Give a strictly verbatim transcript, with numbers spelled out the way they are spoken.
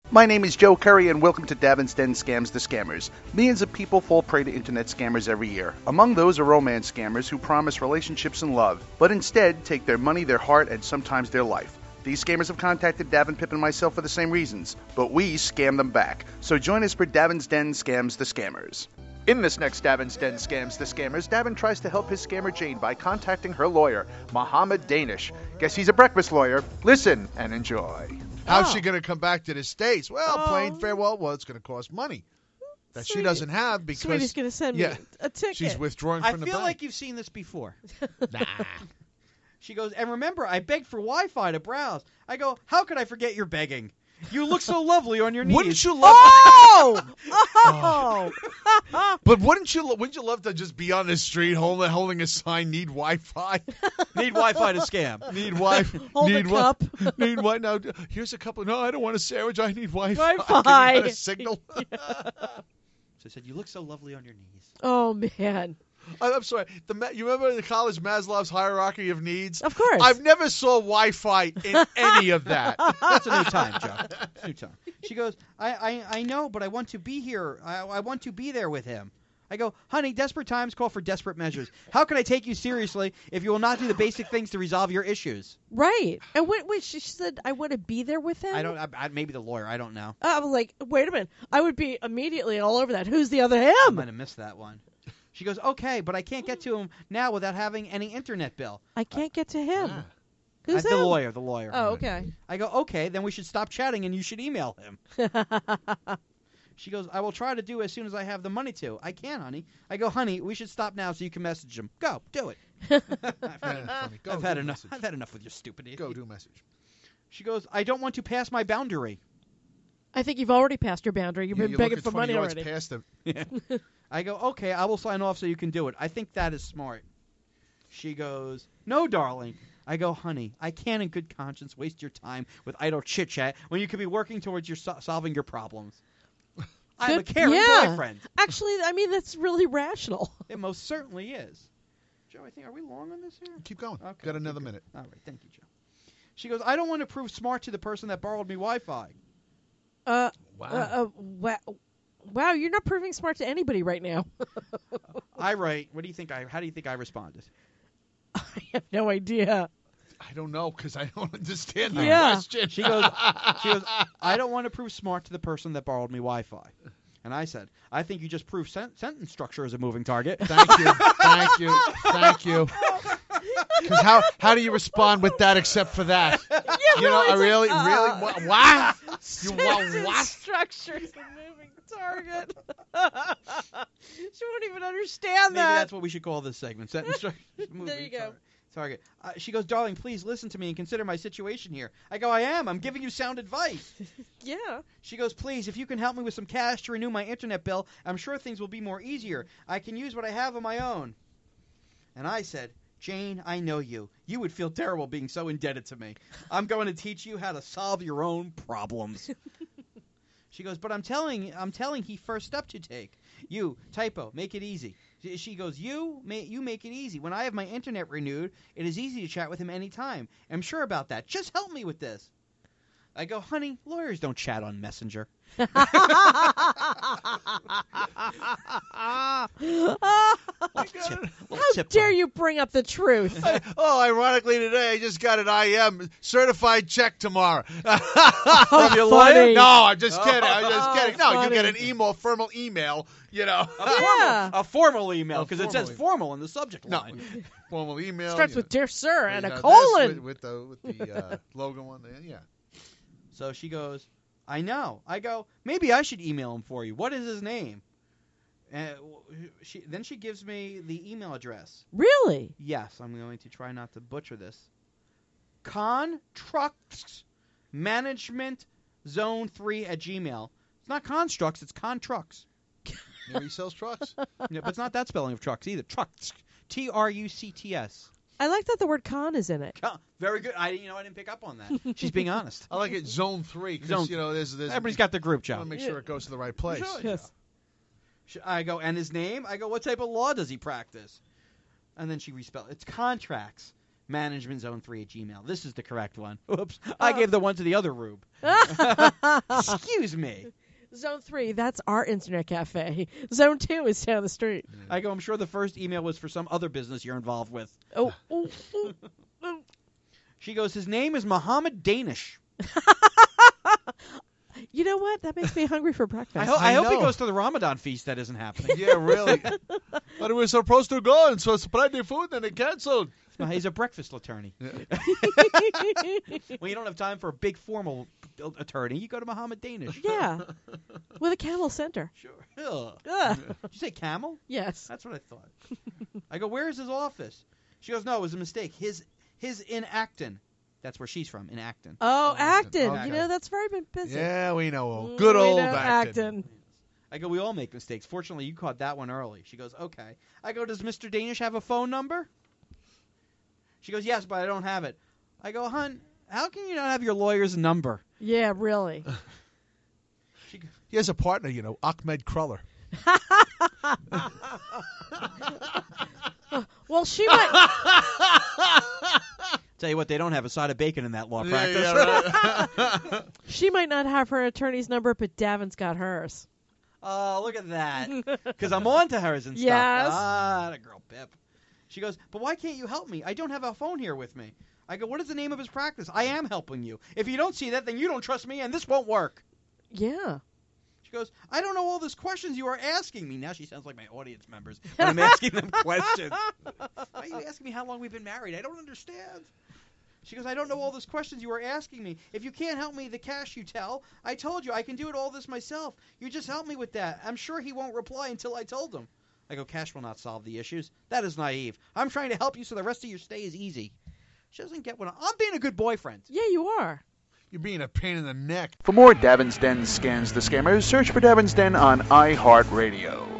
My name is Joe Curry, and welcome to Davin's Den Scams the Scammers. Millions of people fall prey to internet scammers every year. Among those are romance scammers who promise relationships and love, but instead take their money, their heart, and sometimes their life. These scammers have contacted Davin, Pip, and myself for the same reasons, but we scam them back. So join us for Davin's Den Scams the Scammers. In this next Davin's Den Scams the Scammers, Davin tries to help his scammer Jane by contacting her lawyer, Mohammed Danish. Guess he's a breakfast lawyer. Listen and enjoy. How's Oh. she going to come back to the States? Well, Oh. plain farewell. Well, it's going to cost money that she Sweetie- doesn't have because Sweetie's going to send me yeah, a ticket. she's withdrawing I from the feel bank. like you've seen this before. Nah. She goes, and remember, I begged for Wi-Fi to browse. I go, how could I forget your begging? You look so lovely on your knees. Wouldn't you love? Oh! Oh! But wouldn't you? lo- Wouldn't you love to just be on the street holding holding a sign? Need Wi-Fi. Need Wi-Fi to scam? Need Wi-Fi. Hold a need Wi- cup. Need Wi. Now here's a couple. No, I don't want a sandwich. I need Wi-Fi. Wi-Fi. Can you get a signal? So I said, you look so lovely on your knees. Oh, man. I- I'm sorry. The Ma- you remember the college Maslow's hierarchy of needs? Of course. I've never saw Wi-Fi in any of that. That's a new time, Joe. It's a new time. She goes, I, I, I know, but I want to be here. I, I want to be there with him. I go, honey, desperate times call for desperate measures. How can I take you seriously if you will not do the basic things to resolve your issues? Right. And wait, wait, she said I want to be there with him? I don't. I, I, maybe the lawyer. I don't know. I'm like, wait a minute. I would be immediately all over that. Who's the other I him? might have missed that one. She goes, okay, but I can't get to him now without having any internet bill. I can't get to him. Ah. Who's Uh, him? the lawyer, the lawyer. Oh, okay. I go, okay, then we should stop chatting and you should email him. She goes, I will try to do as soon as I have the money to. I can, honey. I go, honey, we should stop now so you can message him. Go, do it. I've had, Yeah, funny. Go, I've do had a enough. message. I've had enough with your stupid Go idiot. do a message. She goes, I don't want to pass my boundary. I think you've already passed your boundary. You've Yeah, been you begging look at for twenty money yards already. past them. I go, okay, I will sign off so you can do it. I think that is smart. She goes, no, darling. I go, honey, I can't in good conscience waste your time with idle chit-chat when you could be working towards your so- solving your problems. I'm a Good- caring yeah. boyfriend. Actually, I mean, that's really rational. It most certainly is. Joe, I think, are we long on this here? Keep going. Okay, Got another keep minute. All right, thank you, Joe. She goes, I don't want to prove smart to the person that borrowed me Wi-Fi. Uh, Wow. uh, uh, wow. Wow, you're not proving smart to anybody right now. I write, what do you think I, how do you think I responded? I have no idea. I don't know because I don't understand the Yeah. question. She goes, she goes, I don't want to prove smart to the person that borrowed me Wi-Fi. And I said, I think you just proved sen- sentence structure is a moving target. Thank you. Thank you. Thank you. Because how how do you respond with that except for that? You know, I really, uh, really, what? what? You what? Sentence what? structure's a moving target. She won't even understand Maybe that. that's what we should call this segment. Sentence structure is a moving There you go. target. Target. Uh, she goes, darling, please listen to me and consider my situation here. I go, I am. I'm giving you sound advice. Yeah. She goes, please, if you can help me with some cash to renew my internet bill, I'm sure things will be more easier. I can use what I have on my own. And I said, Jane, I know you. You would feel terrible being so indebted to me. I'm going to teach you how to solve your own problems. She goes, but I'm telling, I'm telling he first step to take. You, typo, make it easy. She- She goes, you, ma- you make it easy. When I have my internet renewed, it is easy to chat with him anytime. I'm sure about that. Just help me with this. I go, honey, lawyers don't chat on Messenger. How dare you bring up the truth? Oh, ironically today I just got an I M certified check tomorrow. Oh, your funny. No, I'm just kidding. I'm just Oh, kidding. No, you get an funny. email, formal email. You know, Yeah. A formal email, A because it formal says email. formal in the subject no, line. formal email. Starts you with know. dear sir and You a know, this colon. with, with the with the uh, logo on there. Yeah. So she goes, I know. I go, maybe I should email him for you. What is his name? And she, then she gives me the email address. Really? Yes, I'm going to try not to butcher this. Con Trucks Management Zone three at Gmail. It's not Constructs, it's Con Trucks. Maybe he sells trucks. Yeah, but it's not that spelling of trucks either. Trucks. T R U C T S. I like that the word con is in it. Con- Very good. I you know I didn't pick up on that. She's being honest. I like it. Zone three Zone- because you know there's there's. Everybody's got their group, I want Joe. to make sure it goes to the right place. Sure. Yes. Sh- I go, and his name? I go, what type of law does he practice? And then she respelled. It's contracts. Management Zone three at Gmail. This is the correct one. Oops. I gave the one to the other Rube. Excuse me. Zone three, that's our internet cafe. Zone two is down the street. I go, I'm sure the first email was for some other business you're involved with. Oh, oh, oh, oh. She goes, his name is Muhammad Danish. You know what? That makes me hungry for breakfast. I, ho- I, I hope he know. goes to the Ramadan feast that isn't happening. Yeah, really. But we were supposed to go and so spread the food and they canceled. No, he's a breakfast attorney. Yeah. When you don't have time for a big formal attorney, you go to Muhammad Danish. Yeah, with a camel center. Sure. Ugh. Ugh. Did you say camel? Yes. That's what I thought. I go, where is his office? She goes, no, it was a mistake. His his in Acton. That's where she's from, in Acton. Oh, Acton. Okay. You know, that's very been busy. Yeah, we know. Mm, Good we old know Acton. Acton. I go, we all make mistakes. Fortunately, you caught that one early. She goes, okay. I go, does Mister Danish have a phone number? She goes, yes, but I don't have it. I go, hun, how can you not have your lawyer's number? Yeah, really. She goes, He has a partner, you know, Ahmed Kruller. Well, she might. tell you what, they don't have a side of bacon in that law Yeah, practice. yeah, right. She might not have her attorney's number, but Davin's got hers. Oh, look at that. Because I'm on to hers and stuff. Yes. Ah, the girl Pip. She goes, but why can't you help me? I don't have a phone here with me. I go, what is the name of his practice? I am helping you. If you don't see that, then you don't trust me, and this won't work. Yeah. She goes, I don't know all these questions you are asking me. Now she sounds like my audience members when I'm asking them questions. Why are you asking me how long we've been married? I don't understand. She goes, I don't know all these questions you are asking me. If you can't help me, the cash you tell. I told you I can do it all this myself. You just help me with that. I'm sure he won't reply until I told him. I go, cash will not solve the issues. That is naive. I'm trying to help you so the rest of your stay is easy. She doesn't get what I'm, I'm being a good boyfriend. Yeah, you are. You're being a pain in the neck. For more Davin's Den Scans the Scammers, search for Davin's Den on iHeartRadio.